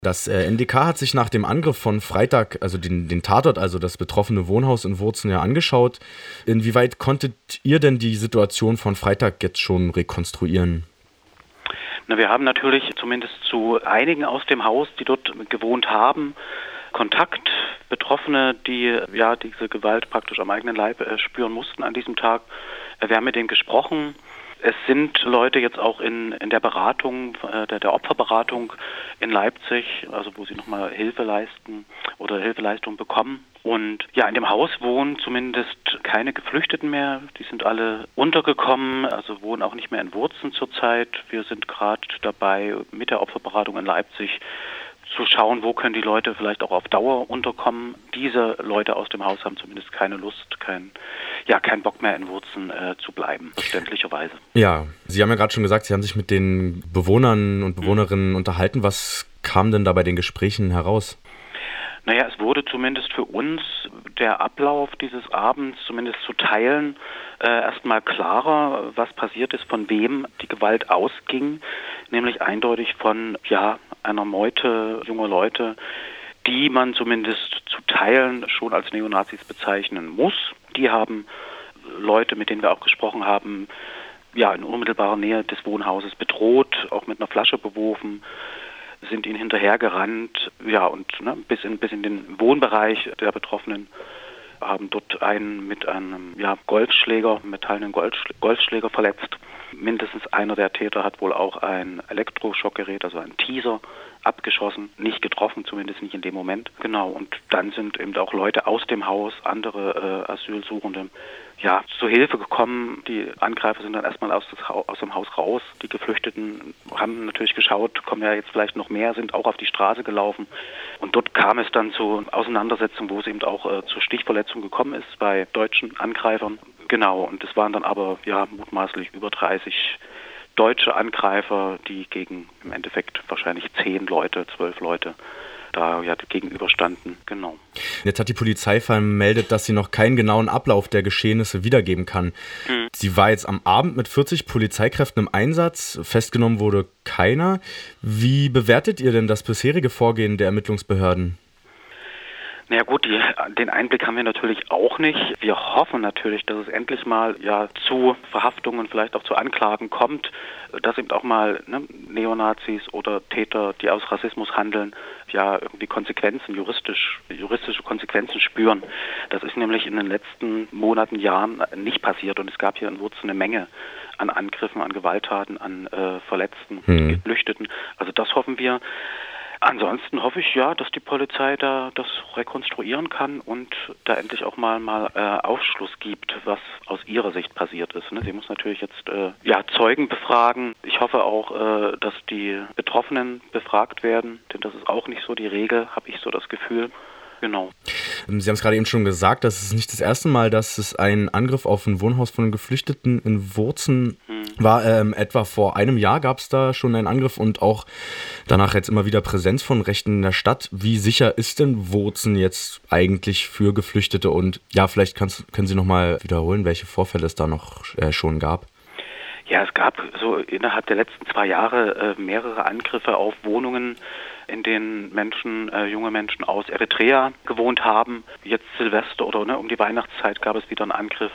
Das NDK hat sich nach dem Angriff von Freitag, also den Tatort, also das betroffene Wohnhaus in Wurzen ja angeschaut. Inwieweit konntet ihr denn die Situation von Freitag jetzt schon rekonstruieren? Na, wir haben natürlich zumindest zu einigen aus dem Haus, die dort gewohnt haben, Kontakt. Betroffene, die ja diese Gewalt praktisch am eigenen Leib spüren mussten an diesem Tag. Wir haben mit denen gesprochen. Es sind Leute jetzt auch in der Beratung, der Opferberatung in Leipzig, also wo sie nochmal Hilfe leisten oder Hilfeleistung bekommen. Und ja, in dem Haus wohnen zumindest keine Geflüchteten mehr. Die sind alle untergekommen, also wohnen auch nicht mehr in Wurzen zurzeit. Wir sind gerade dabei, mit der Opferberatung in Leipzig zu schauen, wo können die Leute vielleicht auch auf Dauer unterkommen. Diese Leute aus dem Haus haben zumindest keine Lust, keinen Bock mehr in Wurzen zu bleiben, verständlicherweise. Ja, Sie haben ja gerade schon gesagt, Sie haben sich mit den Bewohnern und Bewohnerinnen unterhalten. Was kam denn da bei den Gesprächen heraus? Naja, es wurde zumindest für uns der Ablauf dieses Abends, zumindest zu Teilen, erstmal klarer, was passiert ist, von wem die Gewalt ausging, nämlich eindeutig von einer Meute junger Leute, die man zumindest zu Teilen schon als Neonazis bezeichnen muss. Die haben Leute, mit denen wir auch gesprochen haben, in unmittelbarer Nähe des Wohnhauses bedroht, auch mit einer Flasche beworfen, sind ihnen hinterhergerannt, bis in den Wohnbereich der Betroffenen, haben dort einen mit einem metallenen Golfschläger verletzt. Mindestens einer der Täter hat wohl auch ein Elektroschockgerät, also ein Teaser, abgeschossen, nicht getroffen, zumindest nicht in dem Moment. Genau, und dann sind eben auch Leute aus dem Haus, andere Asylsuchende, zur Hilfe gekommen. Die Angreifer sind dann erstmal aus dem Haus raus. Die Geflüchteten haben natürlich geschaut, kommen ja jetzt vielleicht noch mehr, sind auch auf die Straße gelaufen. Und dort kam es dann zu Auseinandersetzungen, wo es eben auch zur Stichverletzung gekommen ist bei deutschen Angreifern. Genau, und es waren dann aber mutmaßlich über 30 deutsche Angreifer, die gegen im Endeffekt wahrscheinlich 12 Leute da gegenüberstanden. Genau. Jetzt hat die Polizei vermeldet, dass sie noch keinen genauen Ablauf der Geschehnisse wiedergeben kann. Sie war jetzt am Abend mit 40 Polizeikräften im Einsatz, festgenommen wurde keiner. Wie bewertet ihr denn das bisherige Vorgehen der Ermittlungsbehörden? Na gut, den Einblick haben wir natürlich auch nicht. Wir hoffen natürlich, dass es endlich mal zu Verhaftungen, vielleicht auch zu Anklagen kommt, dass eben auch mal Neonazis oder Täter, die aus Rassismus handeln, irgendwie juristische Konsequenzen spüren. Das ist nämlich in den letzten Monaten, Jahren nicht passiert und es gab hier in Wurzen eine Menge an Angriffen, an Gewalttaten, an Verletzten, Geflüchteten. Also das hoffen wir. Ansonsten hoffe ich dass die Polizei da das rekonstruieren kann und da endlich auch mal Aufschluss gibt, was aus ihrer Sicht passiert ist. Sie muss natürlich jetzt Zeugen befragen. Ich hoffe auch, dass die Betroffenen befragt werden, denn das ist auch nicht so die Regel, habe ich so das Gefühl. Genau. Sie haben es gerade eben schon gesagt, das ist nicht das erste Mal, dass es einen Angriff auf ein Wohnhaus von Geflüchteten in Wurzen war. Etwa vor einem Jahr gab es da schon einen Angriff und auch danach jetzt immer wieder Präsenz von Rechten in der Stadt. Wie sicher ist denn Wurzen jetzt eigentlich für Geflüchtete? Und vielleicht können Sie nochmal wiederholen, welche Vorfälle es da noch schon gab? Ja, es gab so innerhalb der letzten 2 Jahre mehrere Angriffe auf Wohnungen, in denen junge Menschen aus Eritrea gewohnt haben. Jetzt Silvester oder um die Weihnachtszeit gab es wieder einen Angriff.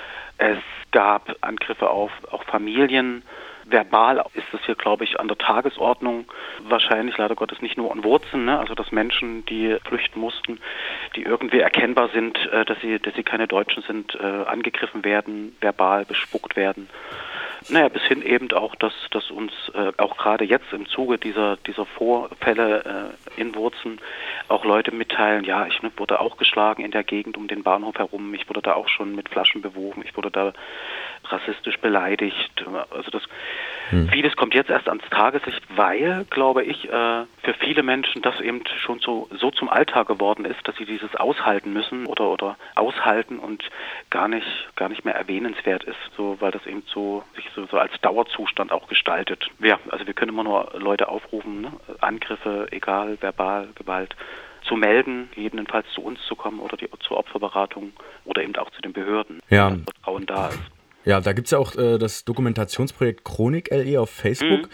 Es gab Angriffe auf auch Familien. Verbal ist das hier, glaube ich, an der Tagesordnung. Wahrscheinlich, leider Gottes, nicht nur in Wurzen, also dass Menschen, die flüchten mussten, die irgendwie erkennbar sind, dass sie keine Deutschen sind, angegriffen werden, verbal bespuckt werden. Bis hin eben auch, dass uns auch gerade jetzt im Zuge dieser Vorfälle in Wurzen auch Leute mitteilen, ich wurde auch geschlagen in der Gegend um den Bahnhof herum, ich wurde da auch schon mit Flaschen beworfen, ich wurde da rassistisch beleidigt. Also vieles kommt jetzt erst ans Tageslicht, weil, glaube ich, für viele Menschen das eben schon so zum Alltag geworden ist, dass sie dieses aushalten müssen oder aushalten und gar nicht mehr erwähnenswert ist, so weil das eben sich so als Dauerzustand auch gestaltet. Also wir können immer nur Leute aufrufen, Angriffe, egal, verbal, Gewalt, zu melden, gegebenenfalls zu uns zu kommen oder zur Opferberatung oder eben auch zu den Behörden, ja. dass Vertrauen da ist. Ja, da gibt es ja auch das Dokumentationsprojekt Chronik LE auf Facebook.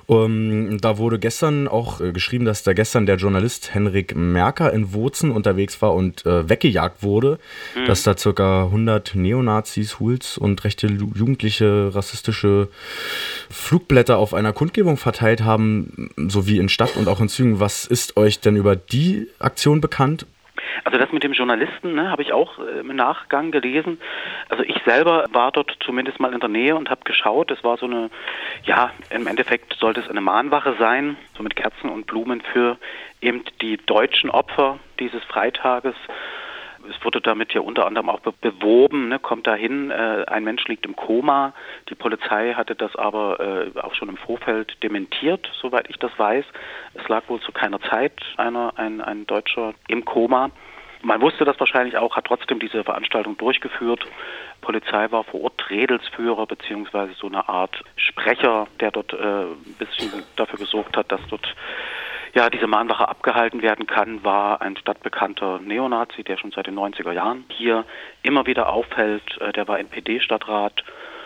Da wurde gestern auch geschrieben, dass da gestern der Journalist Henrik Merker in Wurzen unterwegs war und weggejagt wurde. Dass da ca. 100 Neonazis, Hools und rechte Jugendliche rassistische Flugblätter auf einer Kundgebung verteilt haben, sowie in Stadt und auch in Zügen. Was ist euch denn über die Aktion bekannt? Also das mit dem Journalisten, ne, habe ich auch im Nachgang gelesen. Also ich selber war dort zumindest mal in der Nähe und habe geschaut. Es war so eine, ja, im Endeffekt sollte es eine Mahnwache sein, so mit Kerzen und Blumen für eben die deutschen Opfer dieses Freitages. Es wurde damit ja unter anderem auch beworben, ne, kommt dahin, ein Mensch liegt im Koma. Die Polizei hatte das aber auch schon im Vorfeld dementiert, soweit ich das weiß. Es lag wohl zu keiner Zeit ein Deutscher im Koma. Man wusste das wahrscheinlich auch, hat trotzdem diese Veranstaltung durchgeführt. Polizei war vor Ort Redelsführer beziehungsweise so eine Art Sprecher, der dort ein bisschen dafür gesorgt hat, dass dort ja diese Mahnwache abgehalten werden kann, war ein stadtbekannter Neonazi, der schon seit den 90er Jahren hier immer wieder auffällt. Der war NPD-Stadtrat,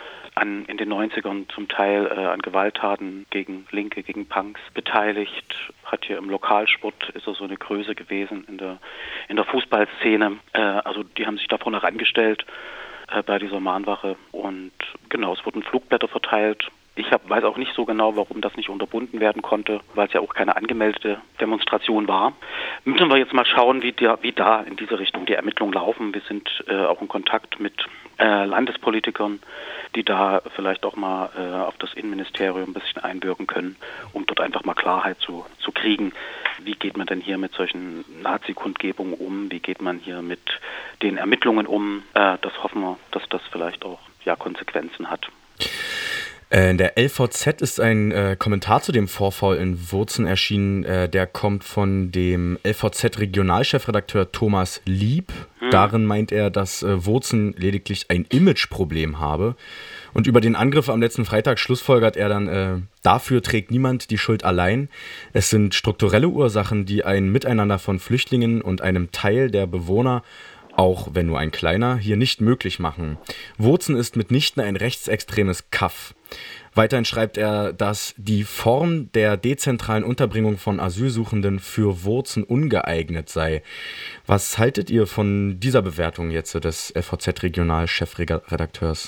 in den 90ern zum Teil an Gewalttaten gegen Linke, gegen Punks beteiligt, hat hier im Lokalsport, ist er so eine Größe gewesen in der Fußballszene. Also die haben sich da vorne rangestellt bei dieser Mahnwache und genau, es wurden Flugblätter verteilt. Ich weiß auch nicht so genau, warum das nicht unterbunden werden konnte, weil es ja auch keine angemeldete Demonstration war. Müssen wir jetzt mal schauen, wie da in diese Richtung die Ermittlungen laufen. Wir sind auch in Kontakt mit Landespolitikern, die da vielleicht auch mal auf das Innenministerium ein bisschen einwirken können, um dort einfach mal Klarheit zu kriegen. Wie geht man denn hier mit solchen Nazi-Kundgebungen um? Wie geht man hier mit den Ermittlungen um? Das hoffen wir, dass das vielleicht auch Konsequenzen hat. In der LVZ ist ein Kommentar zu dem Vorfall in Wurzen erschienen. Der kommt von dem LVZ-Regionalchefredakteur Thomas Lieb. Darin meint er, dass Wurzen lediglich ein Imageproblem habe. Und über den Angriff am letzten Freitag schlussfolgert er dann, dafür trägt niemand die Schuld allein. Es sind strukturelle Ursachen, die ein Miteinander von Flüchtlingen und einem Teil der Bewohner, auch wenn nur ein kleiner, hier nicht möglich machen. Wurzen ist mitnichten ein rechtsextremes Kaff. Weiterhin schreibt er, dass die Form der dezentralen Unterbringung von Asylsuchenden für Wurzen ungeeignet sei. Was haltet ihr von dieser Bewertung jetzt des FVZ-Regional-Chefredakteurs?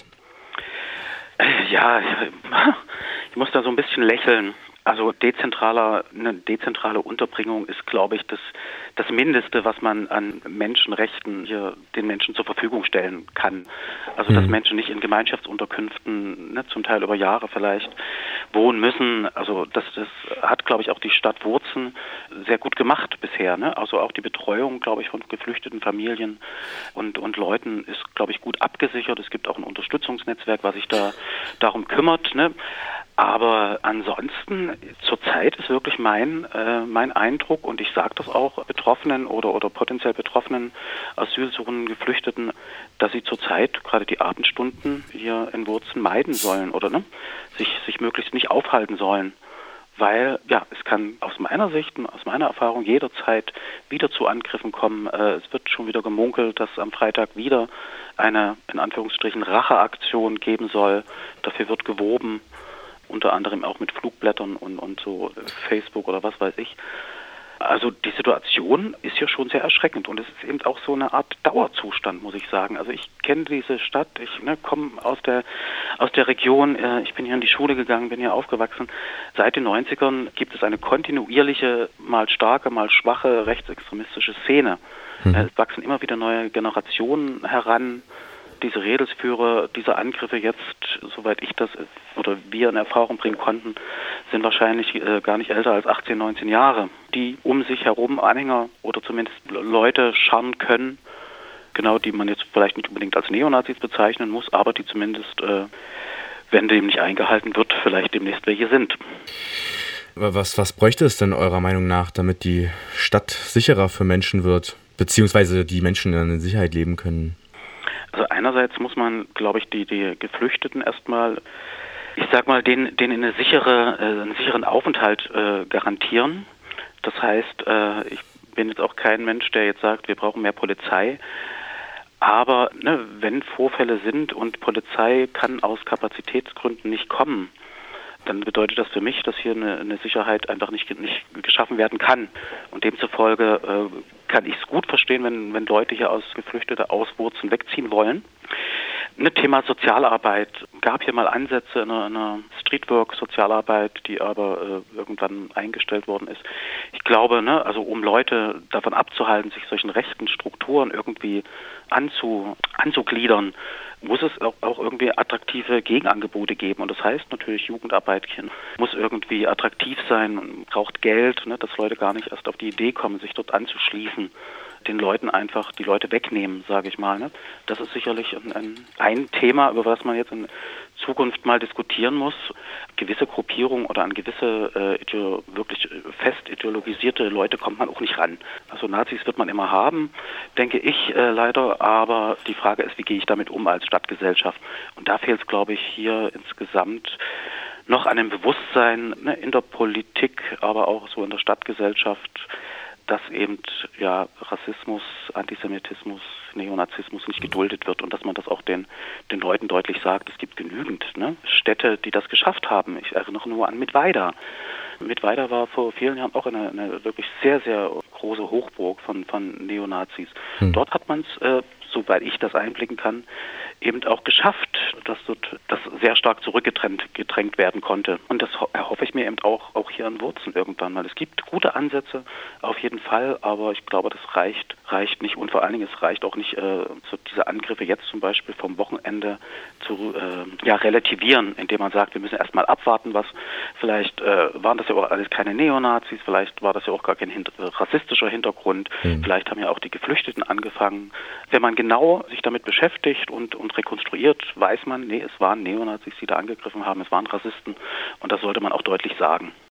Ja, ich muss da so ein bisschen lächeln. Also eine dezentrale Unterbringung ist, glaube ich, das Mindeste, was man an Menschenrechten hier den Menschen zur Verfügung stellen kann. Also dass Menschen nicht in Gemeinschaftsunterkünften, zum Teil über Jahre vielleicht, wohnen müssen. Also das hat, glaube ich, auch die Stadt Wurzen sehr gut gemacht bisher. Ne? Also auch die Betreuung, glaube ich, von geflüchteten Familien und Leuten ist, glaube ich, gut abgesichert. Es gibt auch ein Unterstützungsnetzwerk, was sich da darum kümmert. Ne? Aber ansonsten, zurzeit ist wirklich mein Eindruck, und ich sage das auch Betroffenen oder potenziell Betroffenen, Asylsuchenden, Geflüchteten, dass sie zurzeit gerade die Abendstunden hier in Wurzen meiden sollen oder sich möglichst nicht aufhalten sollen. Weil, es kann aus meiner Sicht, aus meiner Erfahrung jederzeit wieder zu Angriffen kommen. Es wird schon wieder gemunkelt, dass am Freitag wieder eine, in Anführungsstrichen, Racheaktion geben soll. Dafür wird geworben, unter anderem auch mit Flugblättern und so Facebook oder was weiß ich. Also die Situation ist ja schon sehr erschreckend und es ist eben auch so eine Art Dauerzustand, muss ich sagen. Also ich kenne diese Stadt, ich komme aus der Region, ich bin hier in die Schule gegangen, bin hier aufgewachsen. Seit den 90ern gibt es eine kontinuierliche, mal starke, mal schwache rechtsextremistische Szene. Es wachsen immer wieder neue Generationen heran. Diese Redelsführer, diese Angriffe jetzt, soweit ich das oder wir in Erfahrung bringen konnten, sind wahrscheinlich gar nicht älter als 18, 19 Jahre, die um sich herum Anhänger oder zumindest Leute scharren können, genau, die man jetzt vielleicht nicht unbedingt als Neonazis bezeichnen muss, aber die zumindest, wenn dem nicht eingehalten wird, vielleicht demnächst welche sind. Was bräuchte es denn eurer Meinung nach, damit die Stadt sicherer für Menschen wird, beziehungsweise die Menschen in Sicherheit leben können? Also einerseits muss man, glaube ich, die Geflüchteten erstmal, ich sag mal, denen einen sicheren Aufenthalt garantieren. Das heißt, ich bin jetzt auch kein Mensch, der jetzt sagt, wir brauchen mehr Polizei. Aber wenn Vorfälle sind und Polizei kann aus Kapazitätsgründen nicht kommen, dann bedeutet das für mich, dass hier eine Sicherheit einfach nicht geschaffen werden kann. Und demzufolge kann ich es gut verstehen, wenn Leute hier aus Geflüchtete auswurzen, wegziehen wollen. Ein Thema Sozialarbeit. Gab hier mal Ansätze in einer Streetwork-Sozialarbeit, die aber irgendwann eingestellt worden ist. Ich glaube, also um Leute davon abzuhalten, sich solchen rechten Strukturen irgendwie anzugliedern, muss es auch irgendwie attraktive Gegenangebote geben. Und das heißt natürlich, Jugendarbeit muss irgendwie attraktiv sein, braucht Geld, dass Leute gar nicht erst auf die Idee kommen, sich dort anzuschließen, den Leuten einfach die Leute wegnehmen, sage ich mal. Das ist sicherlich ein Thema, über das man jetzt in Zukunft mal diskutieren muss. Gewisse Gruppierungen oder an gewisse wirklich fest ideologisierte Leute kommt man auch nicht ran. Also Nazis wird man immer haben, denke ich leider, aber die Frage ist, wie gehe ich damit um als Stadtgesellschaft? Und da fehlt es, glaube ich, hier insgesamt noch an dem Bewusstsein in der Politik, aber auch so in der Stadtgesellschaft, dass eben Rassismus, Antisemitismus, Neonazismus nicht geduldet wird und dass man das auch den Leuten deutlich sagt. Es gibt genügend Städte, die das geschafft haben. Ich erinnere nur an Mittweida. Mittweida war vor vielen Jahren auch eine wirklich sehr, sehr große Hochburg von Neonazis. Dort hat man es, soweit ich das einblicken kann, eben auch geschafft, dass dort das sehr stark zurückgedrängt werden konnte. Und das erhoffe ich mir eben auch hier in Wurzen irgendwann mal. Es gibt gute Ansätze, auf jeden Fall, aber ich glaube, das reicht nicht. Und vor allen Dingen, es reicht auch nicht, so diese Angriffe jetzt zum Beispiel vom Wochenende zu relativieren, indem man sagt, wir müssen erstmal abwarten, was vielleicht waren das ja auch alles keine Neonazis, vielleicht war das ja auch gar kein rassistischer Hintergrund, vielleicht haben ja auch die Geflüchteten angefangen. Wenn man genau sich damit beschäftigt und rekonstruiert, weiß man, es waren Neonazis, die da angegriffen haben, es waren Rassisten und das sollte man auch deutlich sagen.